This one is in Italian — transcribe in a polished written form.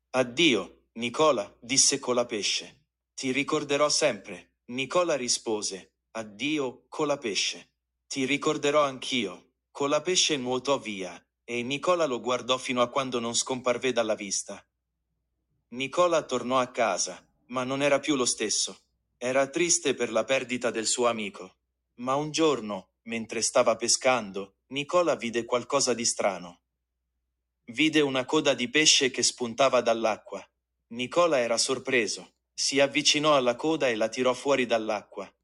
Addio, Nicola, disse Colapesce. Ti ricorderò sempre. Nicola rispose. Addio, Colapesce. Ti ricorderò anch'io. Colapesce nuotò via, e Nicola lo guardò fino a quando non scomparve dalla vista. Nicola tornò a casa, ma non era più lo stesso. Era triste per la perdita del suo amico. Ma un giorno, mentre stava pescando, Nicola vide qualcosa di strano. Vide una coda di pesce che spuntava dall'acqua. Nicola era sorpreso. Si avvicinò alla coda e la tirò fuori dall'acqua.